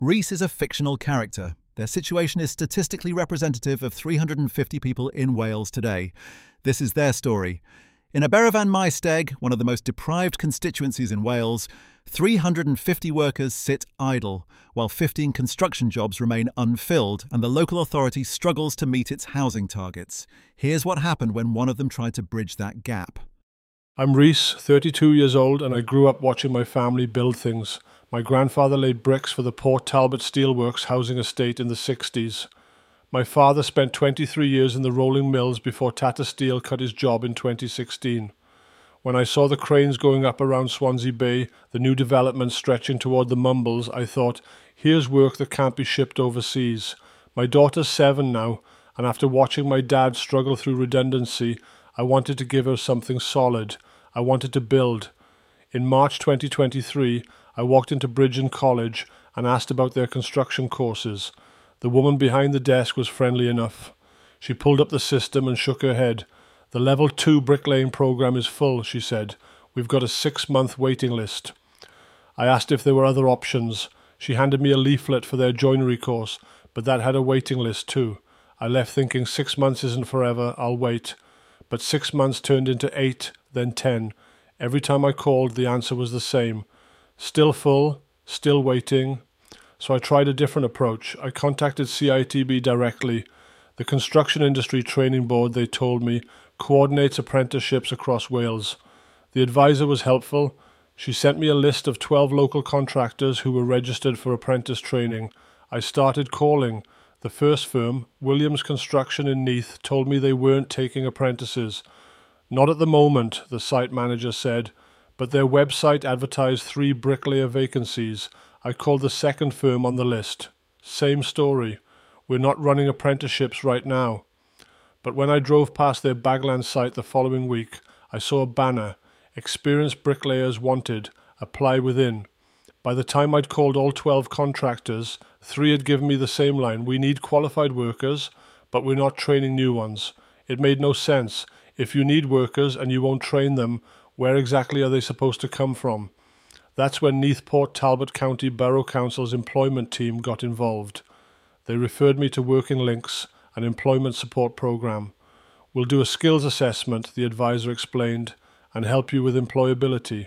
Reese is a fictional character. Their situation is statistically representative of 350 people in Wales today. This is their story. In Aberfan Maesteg, one of the most deprived constituencies in Wales, 350 workers sit idle, while 15 construction jobs remain unfilled and the local authority struggles to meet its housing targets. Here's what happened when one of them tried to bridge that gap. I'm Reese, 32 years old, and I grew up watching my family build things. My grandfather laid bricks for the Port Talbot Steelworks housing estate in the 60s. My father spent 23 years in the rolling mills before Tata Steel cut his job in 2016. When I saw the cranes going up around Swansea Bay, the new development stretching toward the Mumbles, I thought, here's work that can't be shipped overseas. My daughter's 7 now, and after watching my dad struggle through redundancy, I wanted to give her something solid. I wanted to build. In March 2023, I walked into Bridgeton College and asked about their construction courses. The woman behind the desk was friendly enough. She pulled up the system and shook her head. The Level 2 bricklaying program is full, she said. We've got a 6-month waiting list. I asked if there were other options. She handed me a leaflet for their joinery course, but that had a waiting list too. I left thinking 6 months isn't forever, I'll wait. But 6 months turned into 8, then 10. Every time I called, the answer was the same. Still full, still waiting. So I tried a different approach. I contacted CITB directly. The Construction Industry Training Board, they told me, coordinates apprenticeships across Wales. The advisor was helpful. She sent me a list of 12 local contractors who were registered for apprentice training. I started calling. The first firm, Williams Construction in Neath, told me they weren't taking apprentices. Not at the moment, the site manager said, but their website advertised 3 bricklayer vacancies. I called the second firm on the list. Same story. We're not running apprenticeships right now. But when I drove past their Bagland site the following week, I saw a banner, Experienced Bricklayers Wanted, Apply Within. By the time I'd called all 12 contractors, 3 had given me the same line, we need qualified workers, but we're not training new ones. It made no sense. If you need workers and you won't train them, where exactly are they supposed to come from? That's when Neath Port Talbot County Borough Council's employment team got involved. They referred me to Working Links, an employment support program. We'll do a skills assessment, the advisor explained, and help you with employability.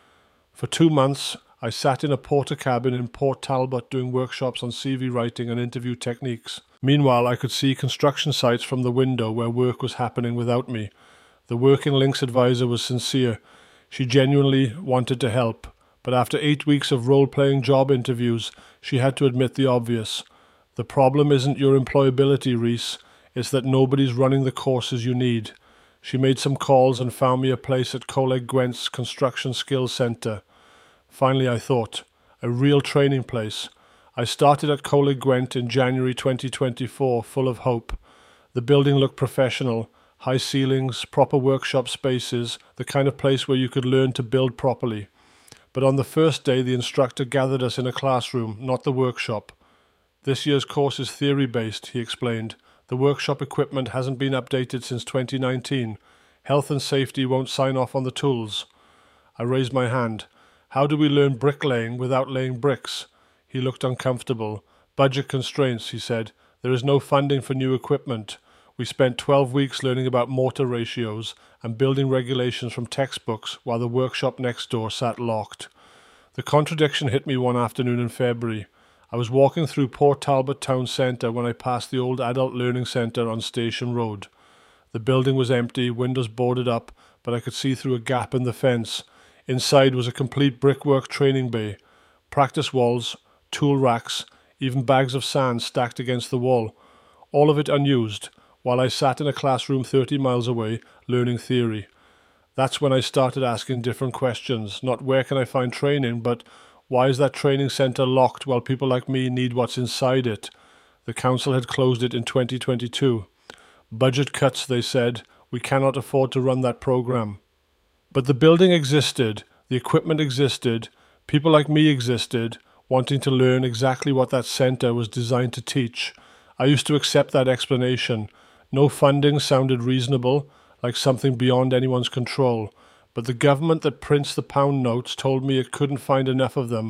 For 2 months, I sat in a porter cabin in Port Talbot doing workshops on CV writing and interview techniques. Meanwhile, I could see construction sites from the window where work was happening without me. The Working Links advisor was sincere. She genuinely wanted to help. But after 8 weeks of role-playing job interviews, she had to admit the obvious. The problem isn't your employability, Reese. It's that nobody's running the courses you need. She made some calls and found me a place at Coleg Gwent's Construction Skills Centre. Finally, I thought, a real training place. I started at Coleg Gwent in January 2024, full of hope. The building looked professional, high ceilings, proper workshop spaces, the kind of place where you could learn to build properly. But on the first day, the instructor gathered us in a classroom, not the workshop. This year's course is theory-based, he explained. The workshop equipment hasn't been updated since 2019. Health and safety won't sign off on the tools. I raised my hand. How do we learn bricklaying without laying bricks? He looked uncomfortable. Budget constraints, he said. There is no funding for new equipment. We spent 12 weeks learning about mortar ratios and building regulations from textbooks while the workshop next door sat locked. The contradiction hit me one afternoon in February. I was walking through Port Talbot Town Centre when I passed the old Adult Learning Centre on Station Road. The building was empty, windows boarded up, but I could see through a gap in the fence. Inside was a complete brickwork training bay, practice walls, tool racks, even bags of sand stacked against the wall. All of it unused, while I sat in a classroom 30 miles away, learning theory. That's when I started asking different questions, not where can I find training, but why is that training centre locked while people like me need what's inside it? The council had closed it in 2022. Budget cuts, they said. We cannot afford to run that programme. But the building existed, the equipment existed, people like me existed, wanting to learn exactly what that centre was designed to teach. I used to accept that explanation. No funding sounded reasonable, like something beyond anyone's control. But the government that prints the pound notes told me it couldn't find enough of them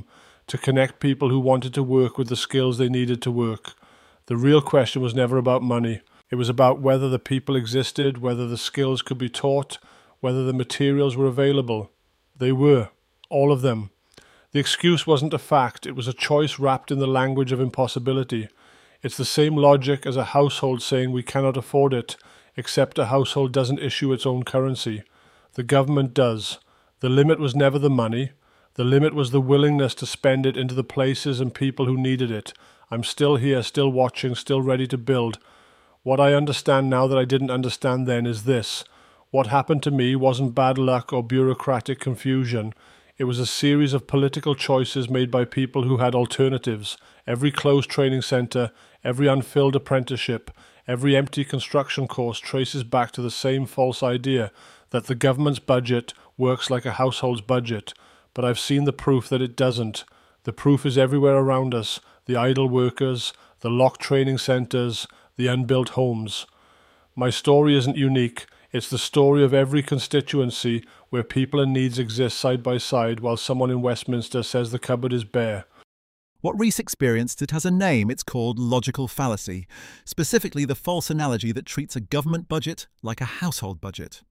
to connect people who wanted to work with the skills they needed to work. The real question was never about money. It was about whether the people existed, whether the skills could be taught, whether the materials were available. They were, all of them. The excuse wasn't a fact, it was a choice wrapped in the language of impossibility. It's the same logic as a household saying we cannot afford it, except a household doesn't issue its own currency. The government does. The limit was never the money. The limit was the willingness to spend it into the places and people who needed it. I'm still here, still watching, still ready to build. What I understand now that I didn't understand then is this. What happened to me wasn't bad luck or bureaucratic confusion. It was a series of political choices made by people who had alternatives. Every closed training centre, every unfilled apprenticeship, every empty construction course traces back to the same false idea that the government's budget works like a household's budget. But I've seen the proof that it doesn't. The proof is everywhere around us. The idle workers, the locked training centres, the unbuilt homes. My story isn't unique. It's the story of every constituency where people and needs exist side by side while someone in Westminster says the cupboard is bare. What Rees experienced, it has a name. It's called logical fallacy, specifically the false analogy that treats a government budget like a household budget.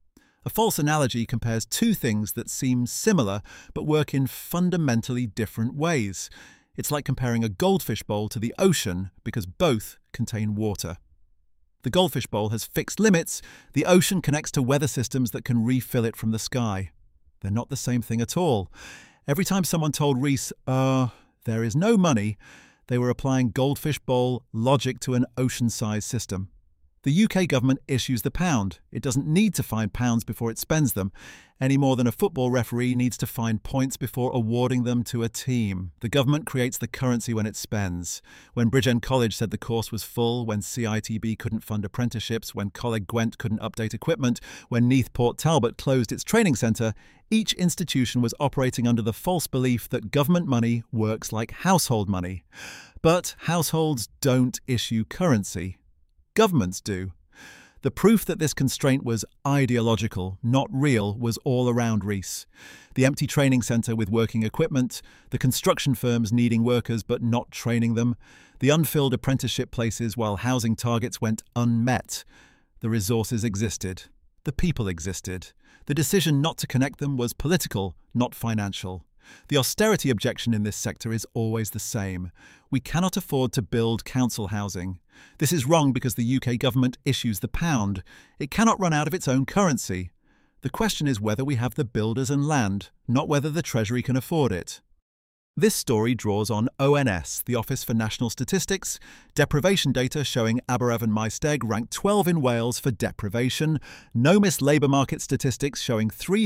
A false analogy compares two things that seem similar but work in fundamentally different ways. It's like comparing a goldfish bowl to the ocean because both contain water. The goldfish bowl has fixed limits. The ocean connects to weather systems that can refill it from the sky. They're not the same thing at all. Every time someone told Rees, there is no money, they were applying goldfish bowl logic to an ocean-sized system. The UK government issues the pound. It doesn't need to find pounds before it spends them, any more than a football referee needs to find points before awarding them to a team. The government creates the currency when it spends. When Bridgend College said the course was full, when CITB couldn't fund apprenticeships, when Coleg Gwent couldn't update equipment, when Neath Port Talbot closed its training centre, each institution was operating under the false belief that government money works like household money. But households don't issue currency. Governments do. The proof that this constraint was ideological, not real, was all around Rees. The empty training centre with working equipment, the construction firms needing workers but not training them, the unfilled apprenticeship places while housing targets went unmet. The resources existed. The people existed. The decision not to connect them was political, not financial. The austerity objection in this sector is always the same. We cannot afford to build council housing. This is wrong because the UK government issues the pound. It cannot run out of its own currency. The question is whether we have the builders and land, not whether the Treasury can afford it. This story draws on ONS, the Office for National Statistics, deprivation data showing Aberfan Maesteg ranked 12 in Wales for deprivation, NOMIS labour market statistics showing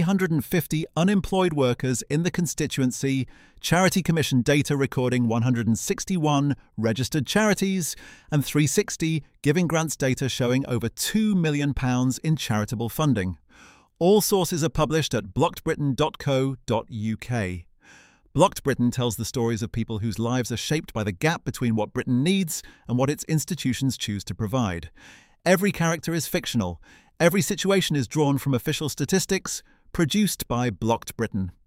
350 unemployed workers in the constituency, Charity Commission data recording 161 registered charities, and 360 Giving Grants data showing over £2 million in charitable funding. All sources are published at blockedbritain.co.uk. Blocked Britain tells the stories of people whose lives are shaped by the gap between what Britain needs and what its institutions choose to provide. Every character is fictional. Every situation is drawn from official statistics, produced by Blocked Britain.